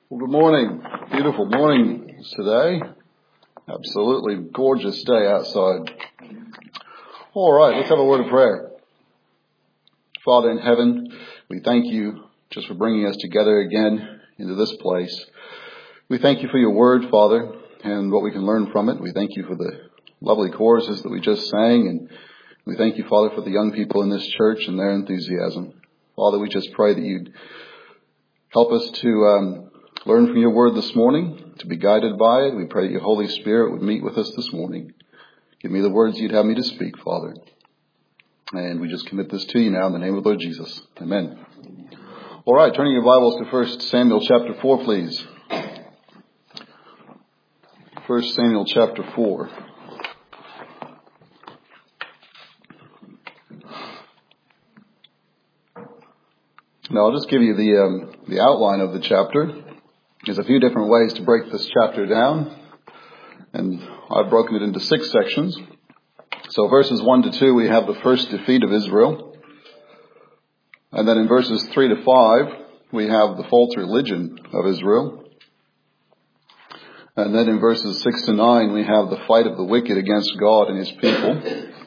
Well, good morning. Beautiful morning today. Absolutely gorgeous day outside. All right, let's have a word of prayer. Father in heaven, we thank you just for bringing us together again into this place. We thank you for your word, Father, and what we can learn from it. We thank you for the lovely choruses that we just sang, and we thank you, Father, for the young people in this church and their enthusiasm. Father, we just pray that you'd help us to learn from your word this morning, to be guided by it. We pray that your Holy Spirit would meet with us this morning. Give me the words you'd have me to speak, Father. And we just commit this to you now in the name of the Lord Jesus. Amen. All right, turning your Bibles to 1 Samuel chapter 4, please. 1 Samuel chapter 4. Now, I'll just give you the outline of the chapter. There's a few different ways to break this chapter down, and I've broken it into 6 sections. So verses 1 to 2, we have the first defeat of Israel. And then in verses 3 to 5, we have the false religion of Israel. And then in verses 6 to 9, we have the fight of the wicked against God and his people.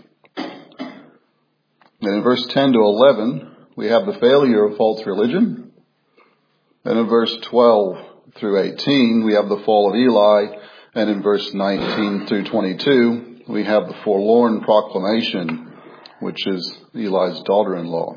And in verse 10 to 11, we have the failure of false religion. And in verse 12 through 18, we have the fall of Eli. And in verse 19 through 22, we have the forlorn proclamation, which is Eli's daughter-in-law.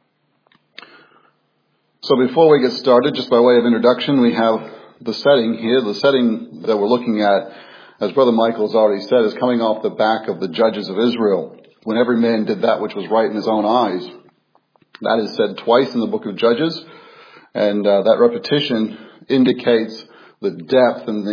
So before we get started, just by way of introduction, we have the setting here. The setting that we're looking at, as Brother Michael's already said, is coming off the back of the judges of Israel, when every man did that which was right in his own eyes. That is said twice in the book of Judges, and that repetition indicates the depth and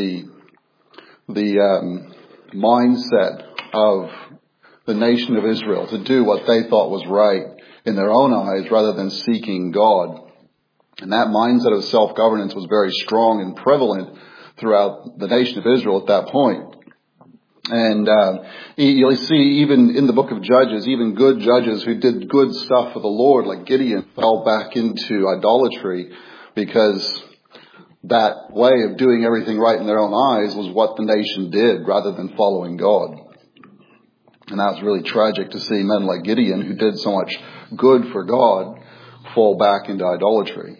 the mindset of the nation of Israel to do what they thought was right in their own eyes rather than seeking God. And that mindset of self-governance was very strong and prevalent throughout the nation of Israel at that point. And you'll see even in the book of Judges, even good judges who did good stuff for the Lord, like Gideon, fell back into idolatry because that way of doing everything right in their own eyes was what the nation did rather than following God. And that was really tragic to see men like Gideon, who did so much good for God, fall back into idolatry.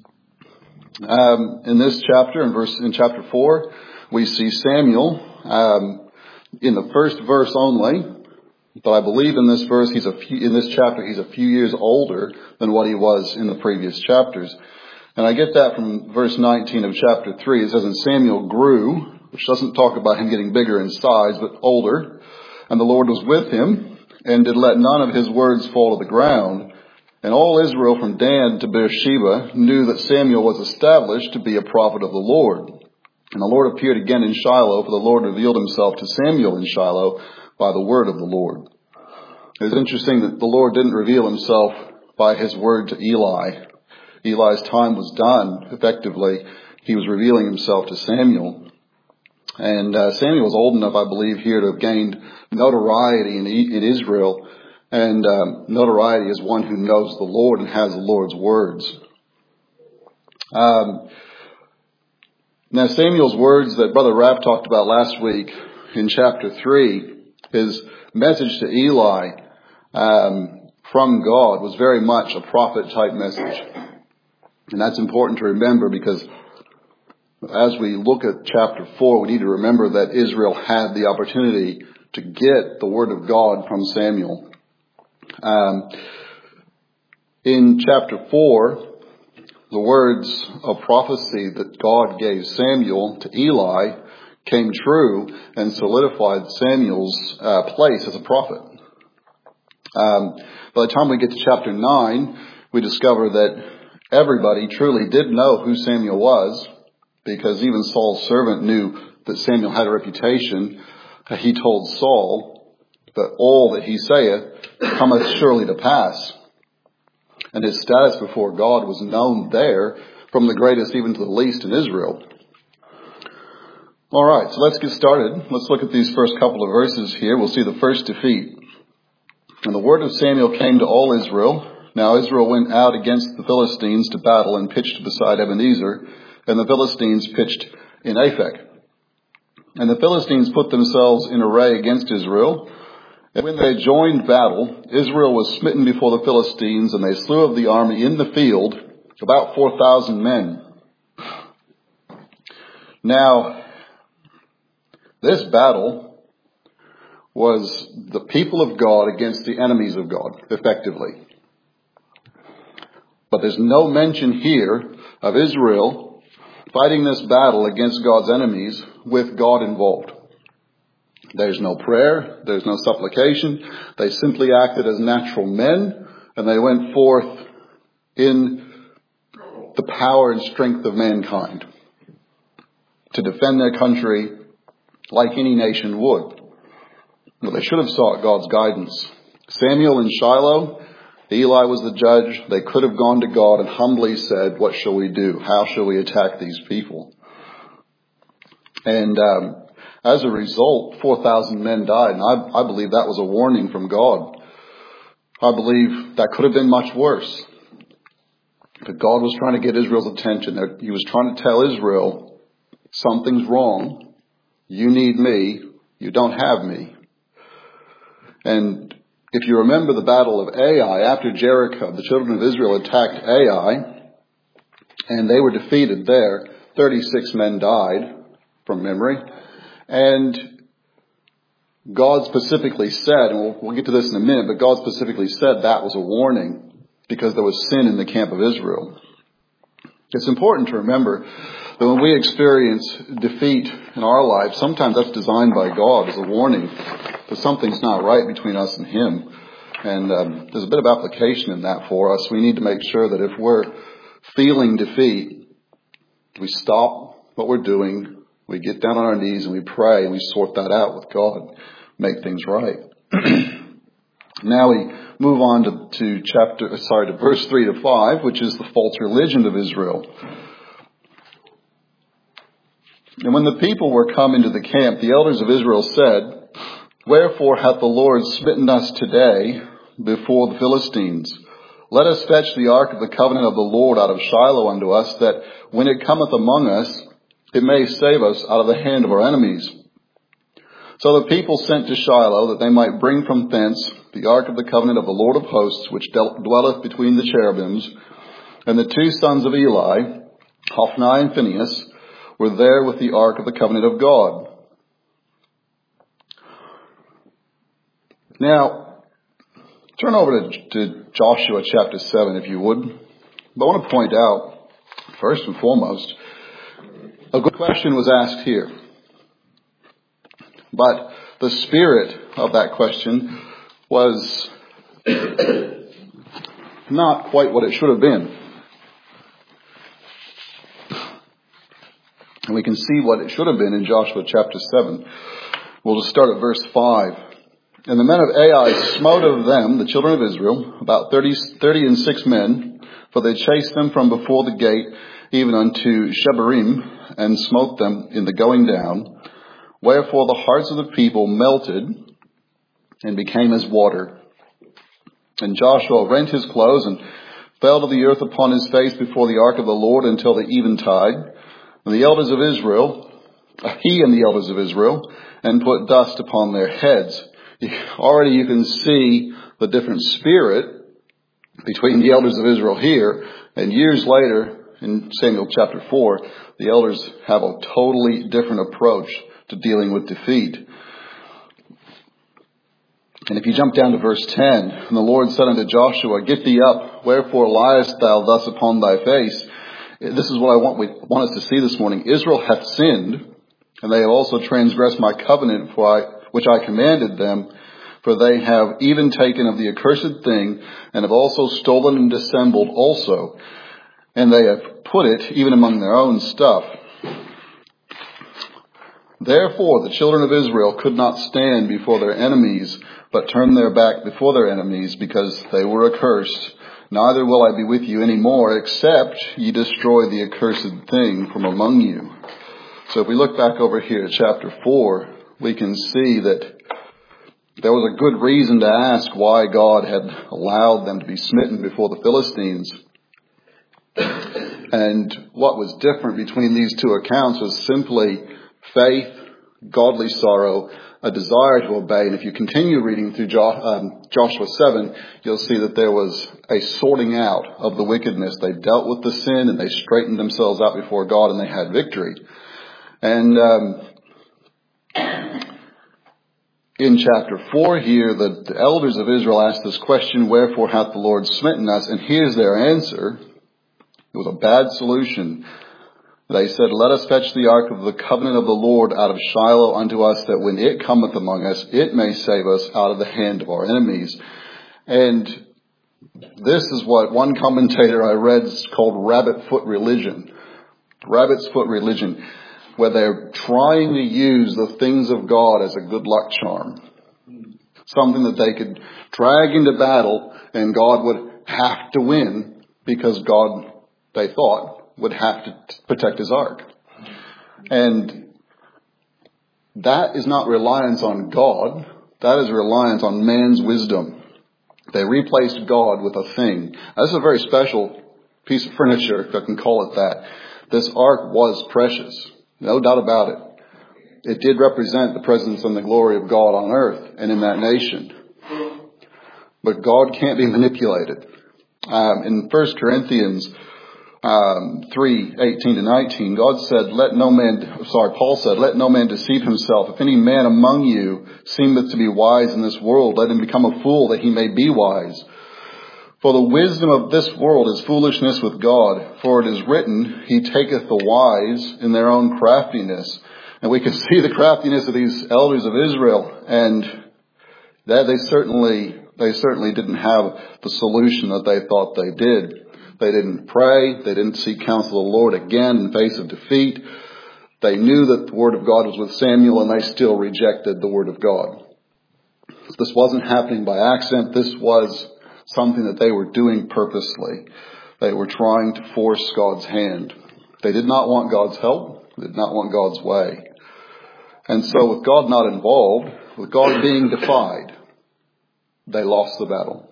In this chapter, in chapter 4, we see Samuel in the first verse only, but I believe in this verse in this chapter he's a few years older than what he was in the previous chapters. And I get that from verse 19 of chapter 3. It says, "And Samuel grew," which doesn't talk about him getting bigger in size, but older. "And the Lord was with him, and did let none of his words fall to the ground. And all Israel from Dan to Beersheba knew that Samuel was established to be a prophet of the Lord. And the Lord appeared again in Shiloh, for the Lord revealed himself to Samuel in Shiloh by the word of the Lord." It's interesting that the Lord didn't reveal himself by his word to Eli. Eli's time was done, effectively. He was revealing himself to Samuel. And Samuel was old enough, I believe, here to have gained notoriety in Israel. And notoriety as one who knows the Lord and has the Lord's words. Now, Samuel's words that Brother Rapp talked about last week in chapter 3, his message to Eli from God was very much a prophet-type message. And that's important to remember because as we look at chapter 4, we need to remember that Israel had the opportunity to get the word of God from Samuel. In chapter 4, the words of prophecy that God gave Samuel to Eli came true and solidified Samuel's place as a prophet. By the time we get to chapter 9, we discover that everybody truly did know who Samuel was, because even Saul's servant knew that Samuel had a reputation. He told Saul that all that he saith cometh surely to pass. And his status before God was known there, from the greatest even to the least in Israel. All right, so let's get started. Let's look at these first couple of verses here. We'll see the first defeat. "And the word of Samuel came to all Israel. Now Israel went out against the Philistines to battle and pitched beside Ebenezer. and the Philistines pitched in Aphek. And the Philistines put themselves in array against Israel. And when they joined battle, Israel was smitten before the Philistines, and they slew of the army in the field about 4,000 men. Now, this battle was the people of God against the enemies of God, effectively. But there's no mention here of Israel fighting this battle against God's enemies with God involved. There's no prayer, there's no supplication. They simply acted as natural men, and they went forth in the power and strength of mankind to defend their country like any nation would. But they should have sought God's guidance. Samuel in Shiloh, Eli was the judge. They could have gone to God and humbly said, what shall we do? How shall we attack these people? And as a result, 4,000 men died. And I believe that was a warning from God. I believe that could have been much worse. But God was trying to get Israel's attention. He was trying to tell Israel, something's wrong. You need me. You don't have me. And if you remember the battle of Ai, after Jericho, the children of Israel attacked Ai, and they were defeated there. 36 men died, from memory. And God specifically said, and we'll get to this in a minute, but God specifically said that was a warning because there was sin in the camp of Israel. It's important to remember that when we experience defeat in our life, sometimes that's designed by God as a warning that something's not right between us and Him. And there's a bit of application in that for us. We need to make sure that if we're feeling defeat, we stop what we're doing, we get down on our knees and we pray and we sort that out with God, make things right. Now we move on to verse 3 to 5, which is the false religion of Israel. And when the people were come into the camp, the elders of Israel said, Wherefore hath the Lord smitten us today before the Philistines? Let us fetch the ark of the covenant of the Lord out of Shiloh unto us, that when it cometh among us, it may save us out of the hand of our enemies. So the people sent to Shiloh, that they might bring from thence the ark of the covenant of the Lord of hosts, which dwelleth between the cherubims. And the two sons of Eli, Hophni and Phinehas, were there with the ark of the covenant of God. Now, turn over to Joshua chapter 7, if you would. But I want to point out, first and foremost, a good question was asked here. But the spirit of that question was not quite what it should have been. And we can see what it should have been in Joshua chapter 7. We'll just start at verse 5. And the men of Ai smote of them, the children of Israel, about 36 men, for they chased them from before the gate, even unto Shebarim, and smote them in the going down. Wherefore the hearts of the people melted and became as water. And Joshua rent his clothes and fell to the earth upon his face before the ark of the Lord until the eventide. And the elders of Israel, he and the elders of Israel, and put dust upon their heads. Already you can see the different spirit between the elders of Israel here, and years later in Samuel chapter 4, the elders have a totally different approach to dealing with defeat. And if you jump down to verse 10, and the Lord said unto Joshua, Get thee up, wherefore liest thou thus upon thy face? This is what I want us to see this morning. Israel hath sinned, and they have also transgressed my covenant, which I commanded them, for they have even taken of the accursed thing, and have also stolen and dissembled also, and they have put it even among their own stuff. Therefore the children of Israel could not stand before their enemies, but turned their back before their enemies, because they were accursed. Neither will I be with you any more, except ye destroy the accursed thing from among you. So if we look back over here at chapter 4, we can see that there was a good reason to ask why God had allowed them to be smitten before the Philistines. And what was different between these two accounts was simply faith, godly sorrow, a desire to obey. And if you continue reading through Joshua 7, you'll see that there was a sorting out of the wickedness. They dealt with the sin and they straightened themselves out before God and they had victory. And in chapter 4 here, the elders of Israel asked this question, "Wherefore hath the Lord smitten us?" And here's their answer. It was a bad solution. They said, "Let us fetch the ark of the covenant of the Lord out of Shiloh unto us, that when it cometh among us, it may save us out of the hand of our enemies." And this is what one commentator I read is called rabbit foot religion. Rabbit's foot religion, where they're trying to use the things of God as a good luck charm. Something that they could drag into battle and God would have to win because God, they thought, would have to protect his ark. And that is not reliance on God. That is reliance on man's wisdom. They replaced God with a thing. That's a very special piece of furniture, if I can call it that. This ark was precious. No doubt about it. It did represent the presence and the glory of God on earth and in that nation. But God can't be manipulated. In 1 Corinthians 3:18-19, Paul said, "Let no man deceive himself. If any man among you seemeth to be wise in this world, let him become a fool that he may be wise. For the wisdom of this world is foolishness with God. For it is written, He taketh the wise in their own craftiness." And we can see the craftiness of these elders of Israel, and that they certainly didn't have the solution that they thought they did. They didn't pray. They didn't seek counsel of the Lord again in face of defeat. They knew that the word of God was with Samuel, and they still rejected the word of God. This wasn't happening by accident. This was something that they were doing purposely. They were trying to force God's hand. They did not want God's help. They did not want God's way. And so with God not involved, with God being defied, they lost the battle.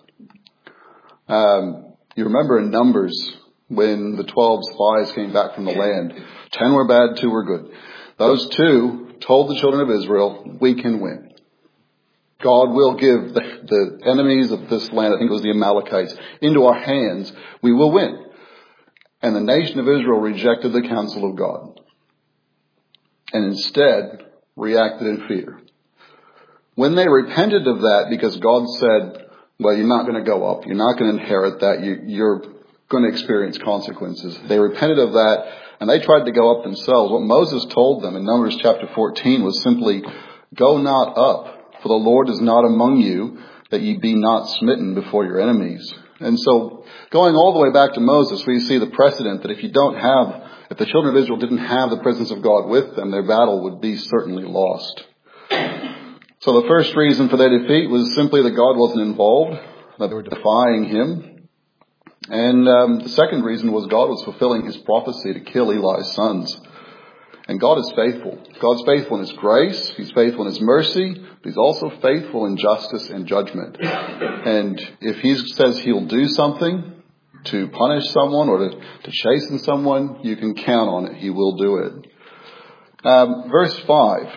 You remember in Numbers when the 12 spies came back from the land. 10 were bad, 2 were good. Those 2 told the children of Israel, "We can win. God will give the enemies of this land," I think it was the Amalekites, "into our hands. We will win." And the nation of Israel rejected the counsel of God and instead reacted in fear. When they repented of that, because God said, "Well, you're not going to go up. You're not going to inherit that. You're going to experience consequences." They repented of that, and they tried to go up themselves. What Moses told them in Numbers chapter 14 was simply, "Go not up, for the Lord is not among you, that ye be not smitten before your enemies." And so, going all the way back to Moses, we see the precedent that if the children of Israel didn't have the presence of God with them, their battle would be certainly lost. So the first reason for their defeat was simply that God wasn't involved, that they were defying Him. And the second reason was God was fulfilling His prophecy to kill Eli's sons. And God is faithful. God's faithful in His grace. He's faithful in His mercy. But He's also faithful in justice and judgment. And if He says He'll do something to punish someone or to chasten someone, you can count on it. He will do it. Verse 5.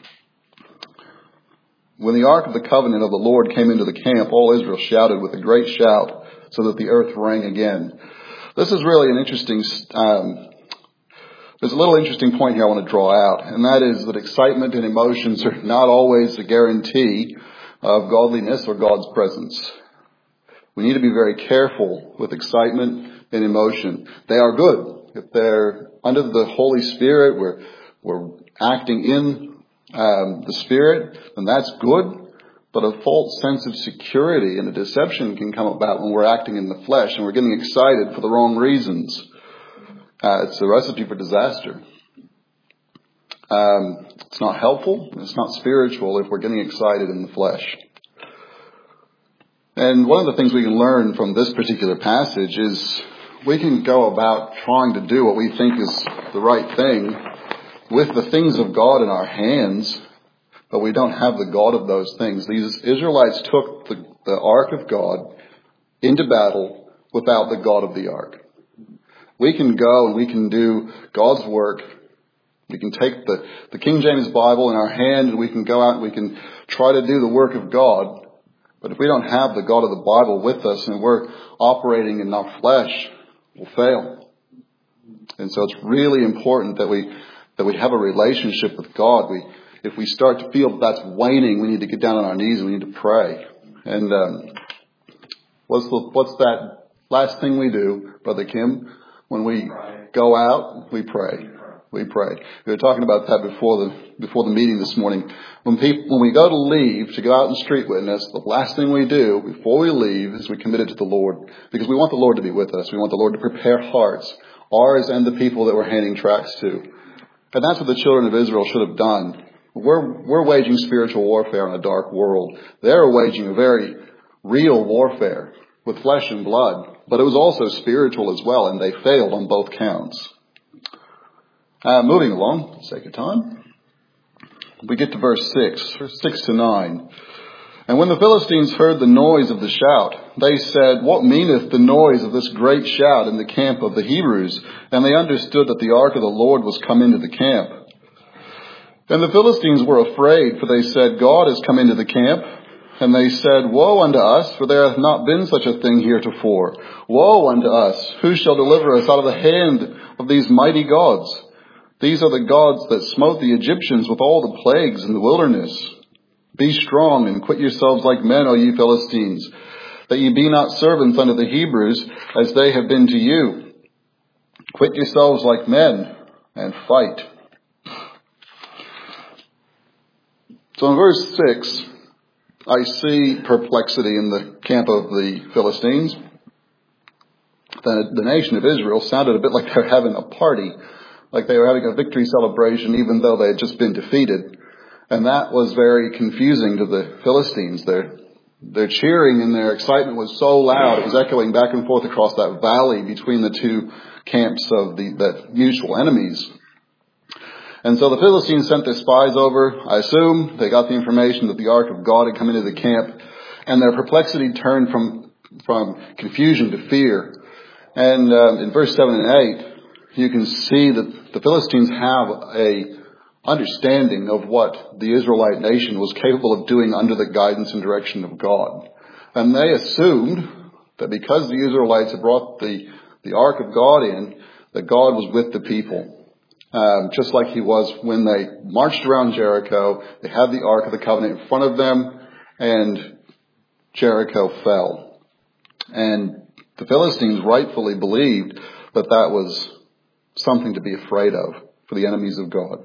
When the ark of the covenant of the Lord came into the camp, all Israel shouted with a great shout, so that the earth rang again. This is really an interesting, there's a little interesting point here I want to draw out, and that is that excitement and emotions are not always a guarantee of godliness or God's presence. We need to be very careful with excitement and emotion. They are good. If they're under the Holy Spirit, we're acting in the Spirit, then that's good. But a false sense of security and a deception can come about when we're acting in the flesh and we're getting excited for the wrong reasons. It's a recipe for disaster. It's not helpful. It's not spiritual if we're getting excited in the flesh. And one of the things we can learn from this particular passage is we can go about trying to do what we think is the right thing with the things of God in our hands, but we don't have the God of those things. These Israelites took the ark of God into battle without the God of the ark. We can go and we can do God's work. We can take the King James Bible in our hand and we can go out and we can try to do the work of God. But if we don't have the God of the Bible with us and we're operating in our flesh, we'll fail. And so it's really important that we have a relationship with God. If we start to feel that's waning, we need to get down on our knees and we need to pray. And what's that last thing we do, Brother Kim? When we go out, we pray. We pray. We were talking about that before the meeting this morning. When we go to leave, to go out and street witness, the last thing we do before we leave is we commit it to the Lord. Because we want the Lord to be with us. We want the Lord to prepare hearts, ours and the people that we're handing tracts to. And that's what the children of Israel should have done. We're waging spiritual warfare in a dark world. They're waging a very real warfare with flesh and blood. But it was also spiritual as well, and they failed on both counts. Moving along, for the sake of time, we get to verse 6 to 9. And when the Philistines heard the noise of the shout, they said, "What meaneth the noise of this great shout in the camp of the Hebrews?" And they understood that the ark of the Lord was come into the camp. And the Philistines were afraid, for they said, "God is come into the camp." And they said, "Woe unto us, for there hath not been such a thing heretofore. Woe unto us, who shall deliver us out of the hand of these mighty gods? These are the gods that smote the Egyptians with all the plagues in the wilderness. Be strong and quit yourselves like men, O ye Philistines, that ye be not servants unto the Hebrews, as they have been to you. Quit yourselves like men and fight." So in verse 6, I see perplexity in the camp of the Philistines. The nation of Israel sounded a bit like they're having a party, like they were having a victory celebration even though they had just been defeated. And that was very confusing to the Philistines. Their cheering and their excitement was so loud, it was echoing back and forth across that valley between the two camps of the mutual enemies. And so the Philistines sent their spies over. I assume they got the information that the ark of God had come into the camp, and their perplexity turned from confusion to fear. And in verse 7 and 8, you can see that the Philistines have a understanding of what the Israelite nation was capable of doing under the guidance and direction of God. And they assumed that because the Israelites had brought the ark of God in, that God was with the people. Just like he was when they marched around Jericho. They had the Ark of the Covenant in front of them, and Jericho fell. And the Philistines rightfully believed that that was something to be afraid of for the enemies of God.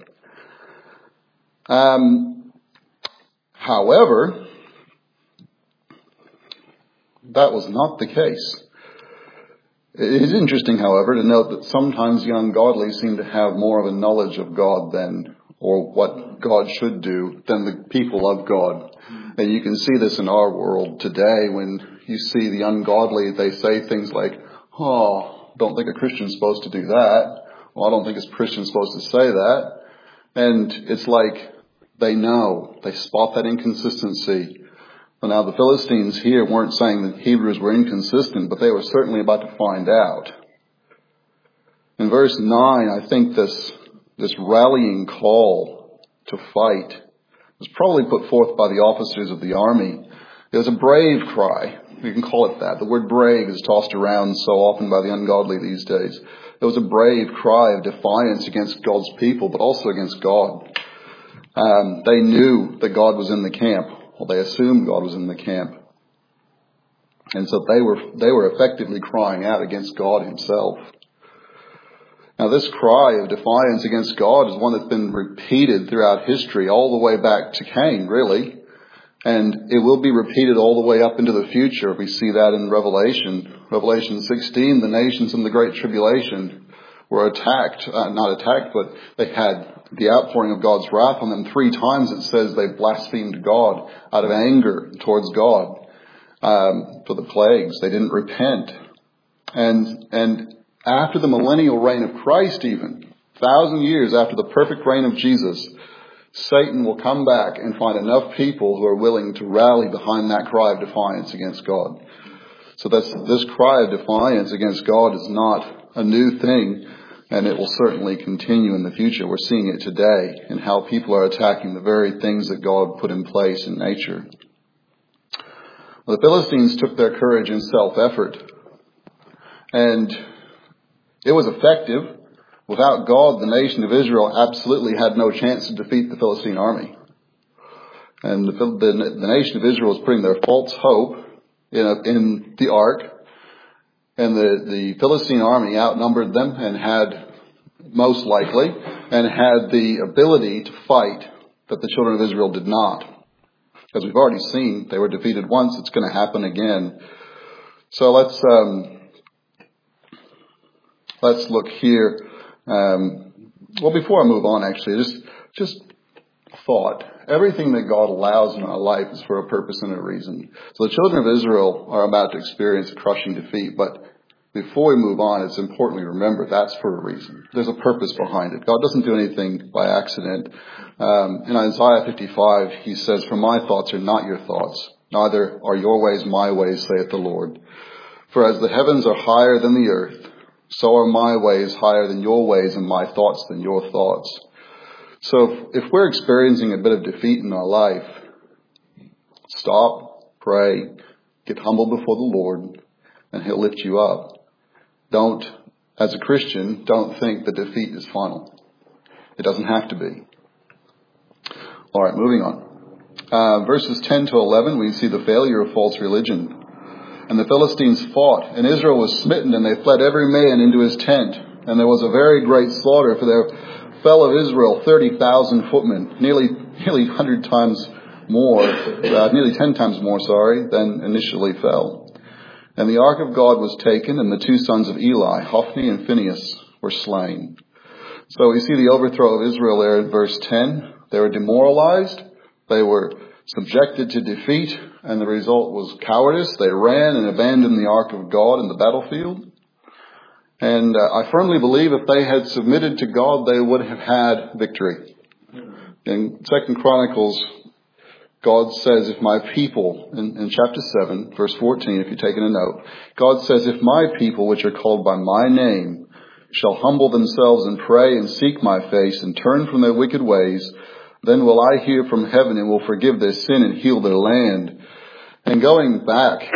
However, that was not the case. It is interesting, however, to note that sometimes the ungodly seem to have more of a knowledge of God or what God should do, than the people of God. And you can see this in our world today when you see the ungodly, they say things like, "Oh, don't think a Christian's supposed to do that." "Well, I don't think a Christian's supposed to say that." And it's like they know, they spot that inconsistency. Well, now the Philistines here weren't saying that Hebrews were inconsistent, but they were certainly about to find out. In verse 9, I think this rallying call to fight was probably put forth by the officers of the army. It was a brave cry. We can call it that. The word brave is tossed around so often by the ungodly these days. It was a brave cry of defiance against God's people, but also against God. They knew that God was in the camp. Well, they assumed God was in the camp. And so they were effectively crying out against God himself. Now this cry of defiance against God is one that's been repeated throughout history, all the way back to Cain, really. And it will be repeated all the way up into the future. We see that in Revelation. Revelation 16, the nations in the Great Tribulation were not attacked, but they had the outpouring of God's wrath on them. 3 times it says they blasphemed God out of anger towards God for the plagues. They didn't repent. And after the millennial reign of Christ even, 1,000 years after the perfect reign of Jesus, Satan will come back and find enough people who are willing to rally behind that cry of defiance against God. So this cry of defiance against God is not a new thing, and it will certainly continue in the future. We're seeing it today in how people are attacking the very things that God put in place in nature. The Philistines took their courage in self-effort, and it was effective. Without God, the nation of Israel absolutely had no chance to defeat the Philistine army. And the nation of Israel was putting their false hope in the ark. And the Philistine army outnumbered them and had, most likely, and had the ability to fight that the children of Israel did not. As we've already seen, they were defeated once. It's going to happen again. So let's look here. Well, before I move on, actually, just a thought. Everything that God allows in our life is for a purpose and a reason. So the children of Israel are about to experience a crushing defeat, but before we move on, it's important to remember that's for a reason. There's a purpose behind it. God doesn't do anything by accident. In Isaiah 55, he says, "For my thoughts are not your thoughts, neither are your ways my ways, saith the Lord. For as the heavens are higher than the earth, so are my ways higher than your ways, and my thoughts than your thoughts." So if we're experiencing a bit of defeat in our life, stop, pray, get humble before the Lord, and He'll lift you up. As a Christian, don't think the defeat is final. It doesn't have to be. All right, moving on. Verses 10 to 11, we see the failure of false religion. "And the Philistines fought, and Israel was smitten, and they fled every man into his tent. And there was a very great slaughter, for there fell of Israel 30,000 footmen, nearly 100 times more, nearly 10 times more, than initially fell. And the ark of God was taken, and the two sons of Eli, Hophni and Phinehas, were slain." So we see the overthrow of Israel there in verse 10. They were demoralized. They were subjected to defeat, and the result was cowardice. They ran and abandoned the ark of God in the battlefield. And I firmly believe if they had submitted to God, they would have had victory. In 2 Chronicles, God says, "If my people," in chapter 7, verse 14, if you're taking a note, God says, "If my people, which are called by my name, shall humble themselves and pray and seek my face and turn from their wicked ways, then will I hear from heaven and will forgive their sin and heal their land." And going back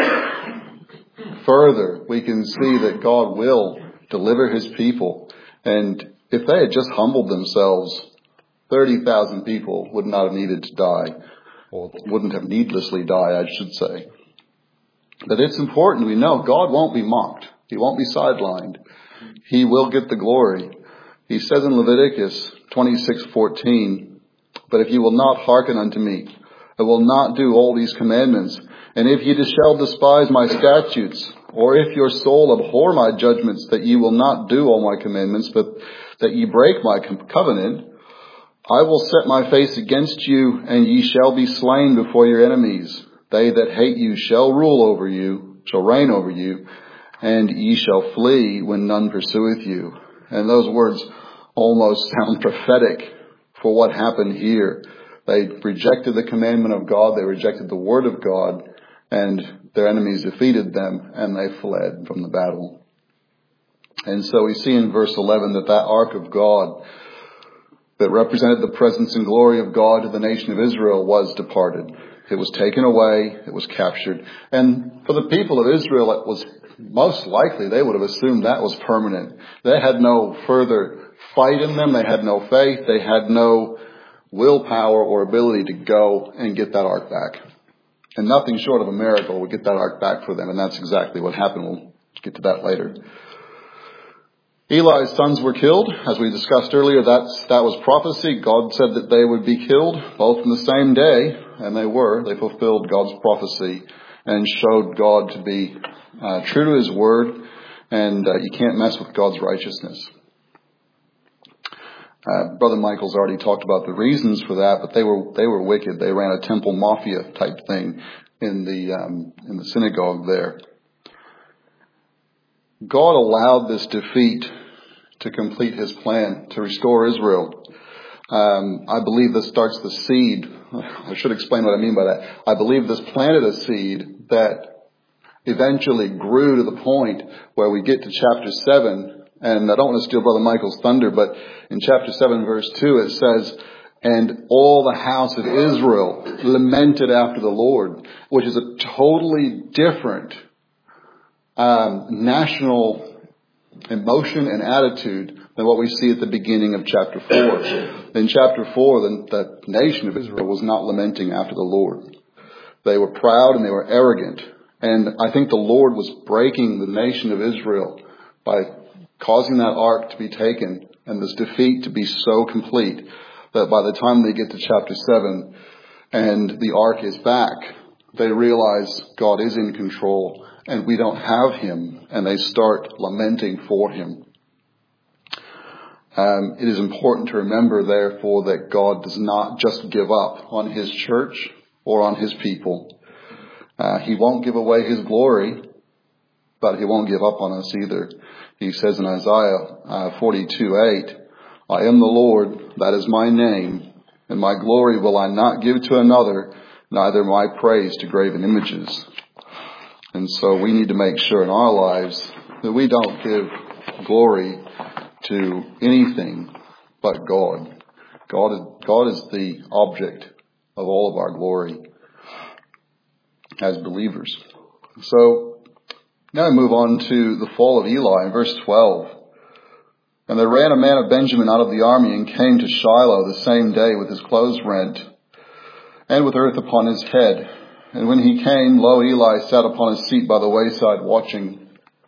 further, we can see that God will deliver His people. And if they had just humbled themselves, 30,000 people would not have needed to die, or wouldn't have needlessly died, I should say. But it's important we know God won't be mocked. He won't be sidelined. He will get the glory. He says in Leviticus 26:14, "But if you will not hearken unto me, I will not do all these commandments. And if ye shall despise my statutes, or if your soul abhor my judgments, that ye will not do all my commandments, but that ye break my covenant, I will set my face against you, and ye shall be slain before your enemies. They that hate you shall rule over you, shall reign over you, and ye shall flee when none pursueth you." And those words almost sound prophetic for what happened here. They rejected the commandment of God, they rejected the word of God, and their enemies defeated them, and they fled from the battle. And so we see in verse 11 that ark of God that represented the presence and glory of God to the nation of Israel was departed. It was taken away, it was captured. And for the people of Israel, it was most likely they would have assumed that was permanent. They had no further fight in them, they had no faith, they had no willpower or ability to go and get that ark back. And nothing short of a miracle would get that ark back for them, and that's exactly what happened. We'll get to that later. Eli's sons were killed, as we discussed earlier. That was prophecy. God said that they would be killed, both in the same day, and they were. They fulfilled God's prophecy and showed God to be true to His word, and you can't mess with God's righteousness. Brother Michael's already talked about the reasons for that, but they were wicked. They ran a temple mafia type thing in the synagogue there. God allowed this defeat to complete His plan to restore Israel. I believe this starts the seed. I should explain what I mean by that. I believe this planted a seed that eventually grew to the point where we get to chapter 7 And I don't want to steal Brother Michael's thunder, but in chapter 7, verse 2, it says, and all the house of Israel lamented after the Lord, which is a totally different national emotion and attitude than what we see at the beginning of chapter 4. In chapter 4, the nation of Israel was not lamenting after the Lord. They were proud and they were arrogant. And I think the Lord was breaking the nation of Israel by causing that ark to be taken and this defeat to be so complete that by the time they get to chapter 7 and the ark is back, they realize God is in control and we don't have him, and they start lamenting for him. It is important to remember, therefore, that God does not just give up on his church or on his people. He won't give away his glory, but he won't give up on us either. He says in Isaiah 42:8, I am the Lord, that is my name, and my glory will I not give to another, neither my praise to graven images. And so we need to make sure in our lives that we don't give glory to anything but God. God is the object of all of our glory as believers. So now we move on to the fall of Eli in verse 12. And there ran a man of Benjamin out of the army and came to Shiloh the same day with his clothes rent and with earth upon his head. And when he came, lo, Eli sat upon his seat by the wayside watching.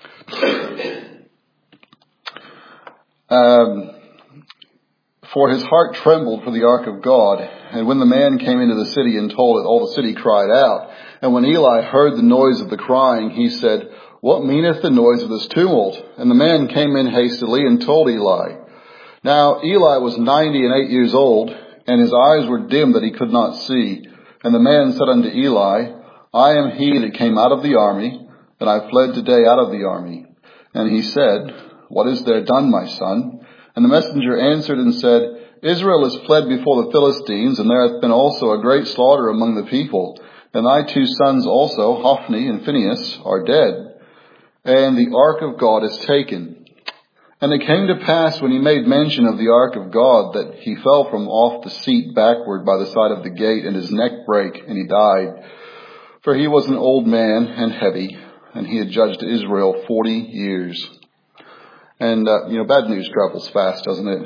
For his heart trembled for the ark of God. And when the man came into the city and told it, all the city cried out. And when Eli heard the noise of the crying, he said, What meaneth the noise of this tumult? And the man came in hastily and told Eli. Now Eli was 98 years old, and his eyes were dim that he could not see. And the man said unto Eli, I am he that came out of the army, and I fled today out of the army. And he said, What is there done, my son? And the messenger answered and said, Israel is fled before the Philistines, and there hath been also a great slaughter among the people. And thy 2 sons also, Hophni and Phinehas, are dead. And the ark of God is taken. And it came to pass when he made mention of the ark of God that he fell from off the seat backward by the side of the gate, and his neck brake, and he died. For he was an old man and heavy, and he had judged Israel 40 years. And, bad news travels fast, doesn't it?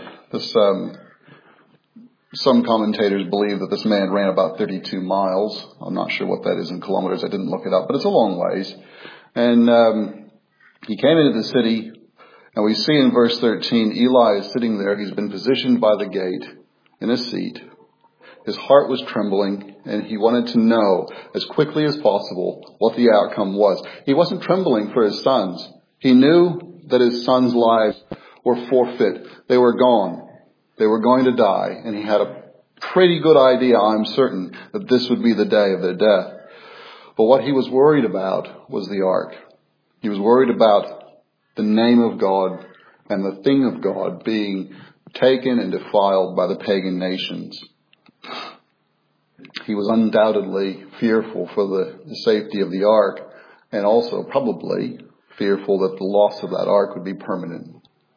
Some commentators believe that this man ran about 32 miles. I'm not sure what that is in kilometers. I didn't look it up, but it's a long ways. And he came into the city, and we see in verse 13, Eli is sitting there. He's been positioned by the gate in a seat. His heart was trembling, and he wanted to know as quickly as possible what the outcome was. He wasn't trembling for his sons. He knew that his sons' lives were forfeit. They were gone. They were going to die, and he had a pretty good idea, I'm certain, that this would be the day of their death. But what he was worried about was the ark. He was worried about the name of God and the thing of God being taken and defiled by the pagan nations. He was undoubtedly fearful for the safety of the ark, and also probably fearful that the loss of that ark would be permanent.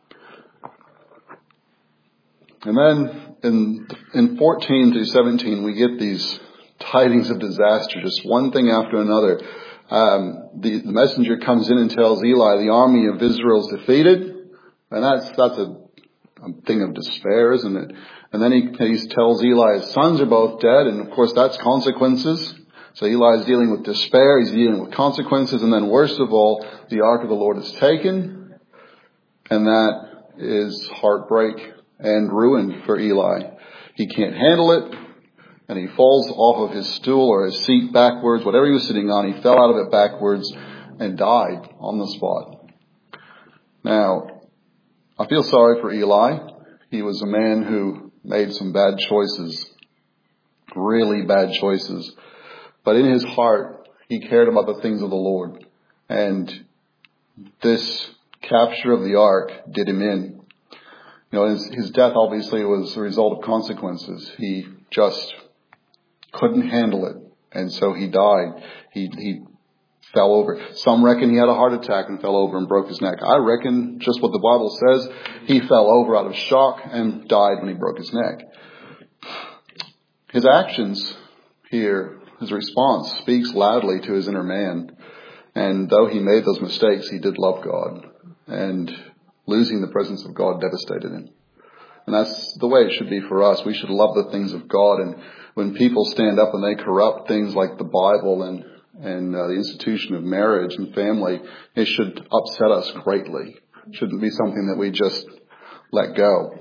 And then in 14 through 17, we get these tidings of disaster, just one thing after another. The messenger comes in and tells Eli the army of Israel is defeated, and that's a thing of despair, isn't it? And then he tells Eli his sons are both dead, and of course that's consequences. So Eli is dealing with despair, he's dealing with consequences, and then worst of all, the ark of the Lord is taken, and that is heartbreak and ruin for Eli. He can't handle it, and he falls off of his stool or his seat backwards, whatever he was sitting on, he fell out of it backwards and died on the spot. Now, I feel sorry for Eli. He was a man who made some bad choices, really bad choices. But in his heart, he cared about the things of the Lord. And this capture of the ark did him in. His death obviously was a result of consequences. He just couldn't handle it. And so he died. He fell over. Some reckon he had a heart attack and fell over and broke his neck. I reckon, just what the Bible says, he fell over out of shock and died when he broke his neck. His actions here, his response, speaks loudly to his inner man. And though he made those mistakes, he did love God. And losing the presence of God devastated him. And that's the way it should be for us. We should love the things of God. And when people stand up and they corrupt things like the Bible and the institution of marriage and family, it should upset us greatly. It shouldn't be something that we just let go.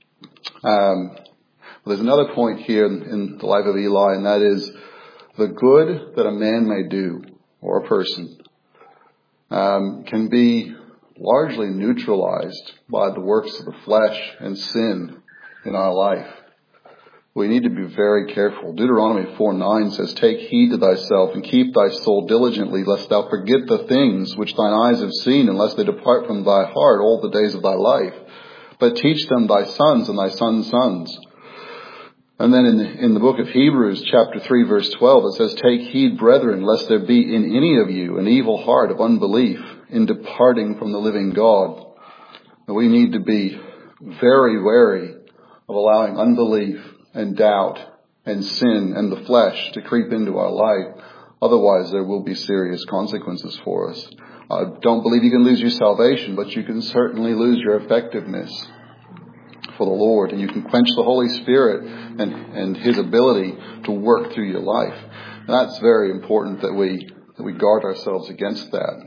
There's another point here in the life of Eli, and that is the good that a man may do, or a person, can be largely neutralized by the works of the flesh and sin in our life. We need to be very careful. Deuteronomy 4:9 says, "Take heed to thyself and keep thy soul diligently, lest thou forget the things which thine eyes have seen, and lest they depart from thy heart all the days of thy life. But teach them thy sons and thy sons' sons." And then in the book of Hebrews, chapter 3, verse 12, it says, "Take heed, brethren, lest there be in any of you an evil heart of unbelief in departing from the living God." And we need to be very wary of allowing unbelief and doubt and sin and the flesh to creep into our life. Otherwise, there will be serious consequences for us. I don't believe you can lose your salvation, but you can certainly lose your effectiveness for the Lord, and you can quench the Holy Spirit and His ability to work through your life. And that's very important that we guard ourselves against that.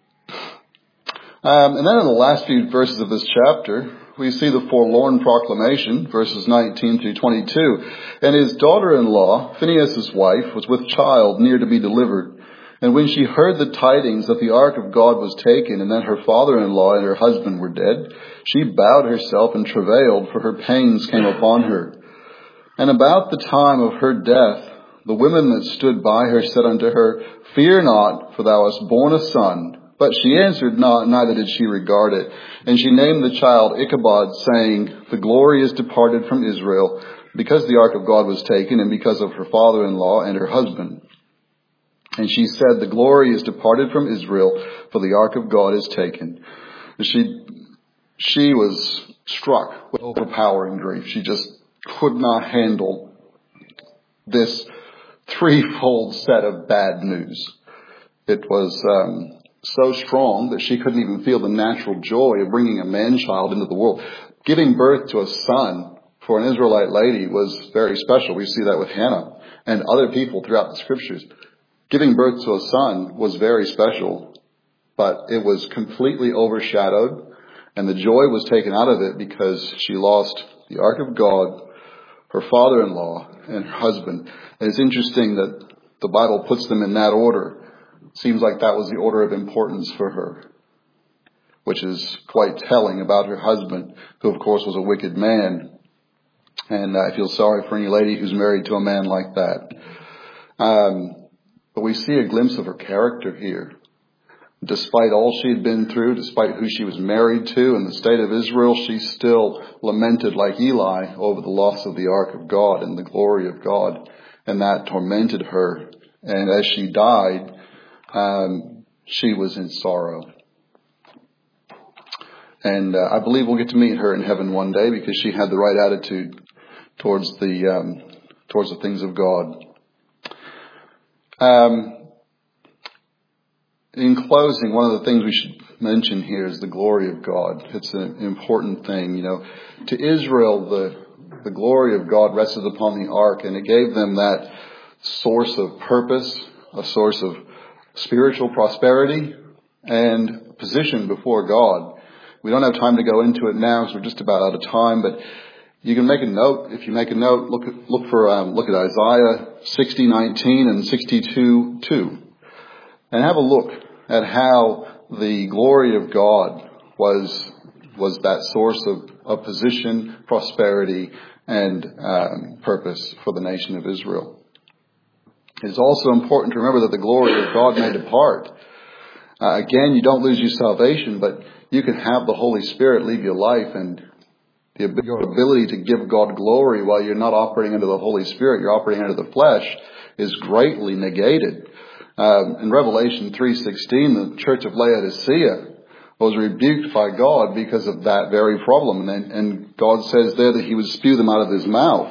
And then in the last few verses of this chapter, we see the forlorn proclamation, verses 19 through 22. "And his daughter-in-law, Phinehas' wife, was with child near to be delivered. And when she heard the tidings that the ark of God was taken, and that her father-in-law and her husband were dead, she bowed herself and travailed, for her pains came upon her. And about the time of her death, the women that stood by her said unto her, Fear not, for thou hast borne a son. But she answered not, neither did she regard it. And she named the child Ichabod, saying, The glory is departed from Israel, because the ark of God was taken, and because of her father-in-law and her husband. And she said, The glory is departed from Israel, for the ark of God is taken." She was struck with overpowering grief. She just could not handle this threefold set of bad news. It was so strong that she couldn't even feel the natural joy of bringing a man-child into the world. Giving birth to a son for an Israelite lady was very special. We see that with Hannah and other people throughout the scriptures. Giving birth to a son was very special, but it was completely overshadowed, and the joy was taken out of it because she lost the ark of God, her father-in-law, and her husband. And it's interesting that the Bible puts them in that order. It seems like that was the order of importance for her, which is quite telling about her husband, who of course was a wicked man. And I feel sorry for any lady who's married to a man like that. But we see a glimpse of her character here. Despite all she had been through, despite who she was married to in the state of Israel, she still lamented like Eli over the loss of the ark of God and the glory of God. And that tormented her. And as she died, she was in sorrow. And I believe we'll get to meet her in heaven one day because she had the right attitude towards the things of God. In closing, one of the things we should mention here is the glory of God. It's an important thing. To Israel, the glory of God rested upon the ark, and it gave them that source of purpose, a source of spiritual prosperity, and position before God. We don't have time to go into it now because we're just about out of time, but you can make a note. If you make a note, look at Isaiah 60:19 and 62:2, and have a look at how the glory of God was that source of position, prosperity, and purpose for the nation of Israel. It's also important to remember that the glory of God may depart. Again, you don't lose your salvation, but you can have the Holy Spirit leave your life, and your ability to give God glory while you're not operating under the Holy Spirit, you're operating under the flesh, is greatly negated. In Revelation 3:16, the church of Laodicea was rebuked by God because of that very problem. And God says there that he would spew them out of his mouth.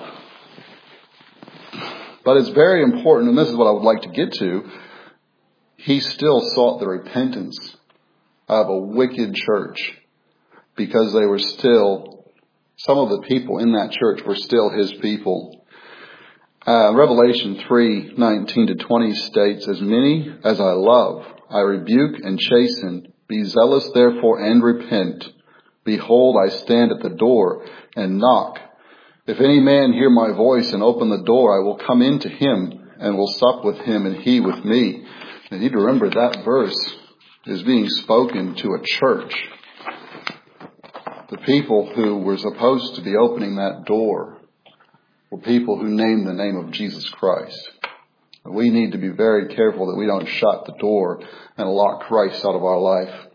But it's very important, and this is what I would like to get to, he still sought the repentance of a wicked church because they were still, some of the people in that church were still his people. Revelation 3:19-20 states, "As many as I love, I rebuke and chasten. Be zealous therefore and repent. Behold, I stand at the door and knock. If any man hear my voice and open the door, I will come in to him and will sup with him and he with me." And you need to remember that verse is being spoken to a church. The people who were supposed to be opening that door were people who named the name of Jesus Christ. We need to be very careful that we don't shut the door and lock Christ out of our life.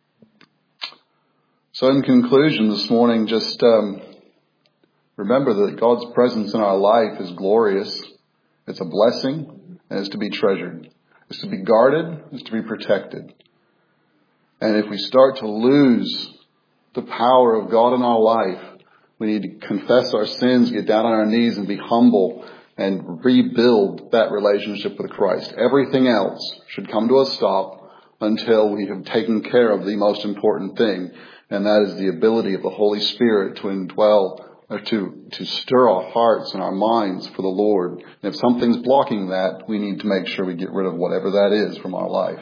So in conclusion this morning, just remember that God's presence in our life is glorious. It's a blessing and it's to be treasured. It's to be guarded. It's to be protected. And if we start to lose the power of God in our life, we need to confess our sins, get down on our knees and be humble and rebuild that relationship with Christ. Everything else should come to a stop until we have taken care of the most important thing, and that is the ability of the Holy Spirit to indwell or to stir our hearts and our minds for the Lord. And if something's blocking that, we need to make sure we get rid of whatever that is from our life.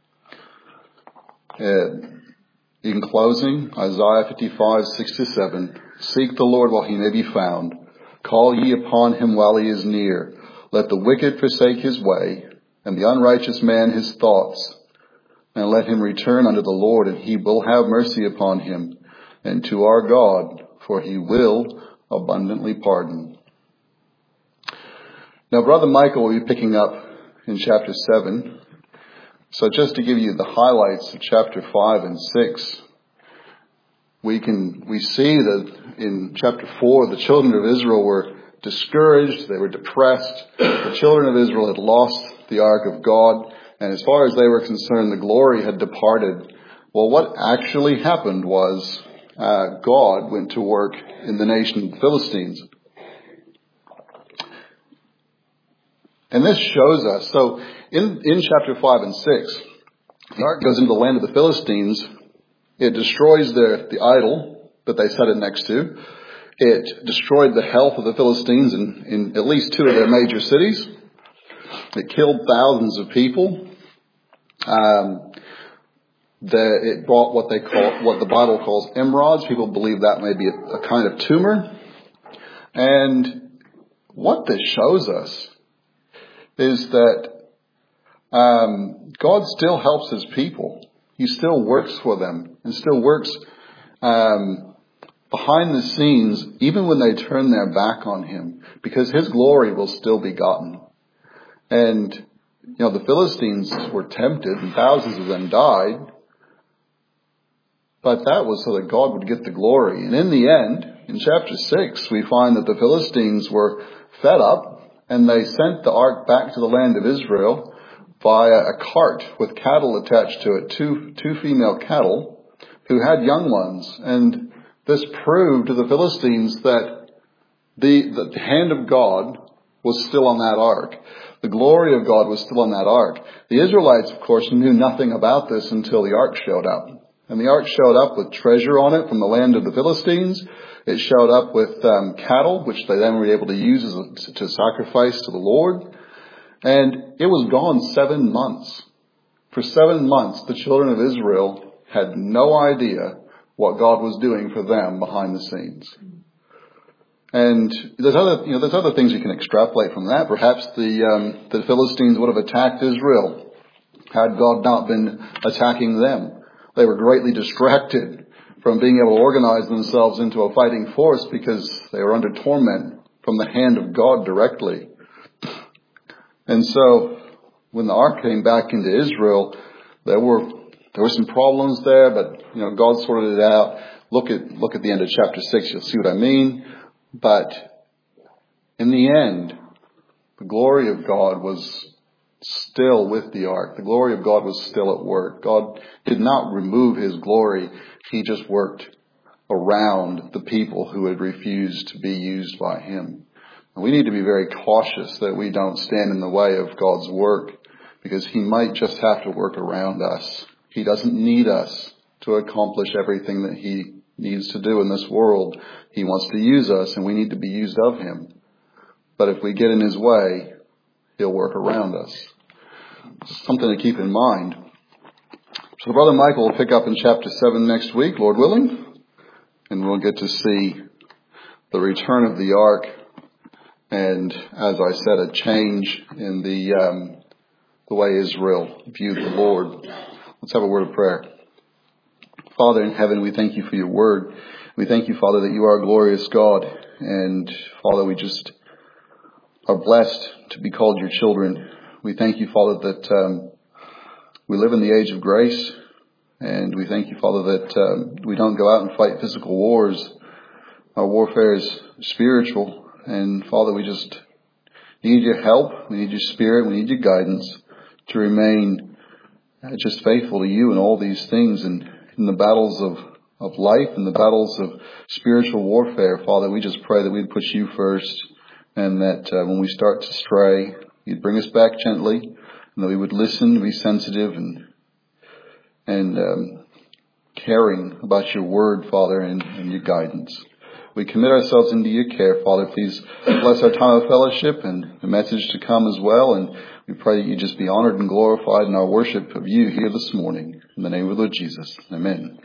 In closing, Isaiah 55:6-7, "Seek the Lord while he may be found. Call ye upon him while he is near. Let the wicked forsake his way, and the unrighteous man his thoughts. And let him return unto the Lord, and he will have mercy upon him, and to our God, for he will abundantly pardon." Now, Brother Michael will be picking up in chapter 7. So just to give you the highlights of chapter 5 and 6, we see that in chapter 4, the children of Israel were discouraged, they were depressed. The children of Israel had lost the ark of God, and as far as they were concerned, the glory had departed. Well, what actually happened was God went to work in the nation of the Philistines. And this shows us, so in chapter 5 and 6, the ark goes into the land of the Philistines. It destroys the idol that they set it next to. It destroyed the health of the Philistines in at least 2 of their major cities. It killed thousands of people. It brought what the Bible calls emerods. People believe that may be a kind of tumor. And what this shows us is that God still helps his people. He still works for them and still works behind the scenes, even when they turn their back on him, because his glory will still be gotten. And, the Philistines were tempted and thousands of them died, but that was so that God would get the glory. And in the end, in chapter 6, we find that the Philistines were fed up and they sent the ark back to the land of Israel via a cart with cattle attached to it, two female cattle who had young ones. And this proved to the Philistines that the hand of God was still on that ark. The glory of God was still on that ark. The Israelites, of course, knew nothing about this until the ark showed up. And the ark showed up with treasure on it from the land of the Philistines. It showed up with cattle, which they then were able to use to sacrifice to the Lord. And it was gone 7 months. For 7 months, the children of Israel had no idea what God was doing for them behind the scenes. And there's other things you can extrapolate from that. Perhaps the Philistines would have attacked Israel had God not been attacking them. They were greatly distracted from being able to organize themselves into a fighting force because they were under torment from the hand of God directly. And so when the ark came back into Israel, there were some problems there, but God sorted it out. Look at the end of chapter 6, you'll see what I mean. But in the end, the glory of God was still with the ark. The glory of God was still at work. God did not remove his glory. He just worked around the people who had refused to be used by him. And we need to be very cautious that we don't stand in the way of God's work, because he might just have to work around us. He doesn't need us to accomplish everything that he needs to do in this world. He wants to use us, and we need to be used of him. But if we get in his way, he'll work around us. It's something to keep in mind. So Brother Michael will pick up in chapter 7 next week, Lord willing, and we'll get to see the return of the ark and, as I said, a change in the way Israel viewed the Lord. Let's have a word of prayer. Father in heaven, we thank you for your word. We thank you, Father, that you are a glorious God. And Father, we just are blessed to be called your children. We thank you, Father, that we live in the age of grace. And we thank you, Father, that we don't go out and fight physical wars. Our warfare is spiritual. And Father, we just need your help. We need your spirit. We need your guidance to remain just faithful to you in all these things. And in the battles of life and the battles of spiritual warfare, Father, we just pray that we'd put you first, and that when we start to stray, you'd bring us back gently, and that we would listen, be sensitive, and caring about your word, Father, and your guidance. We commit ourselves into your care, Father. Please bless our time of fellowship and the message to come as well. And we pray that you just be honored and glorified in our worship of you here this morning. In the name of the Lord Jesus. Amen.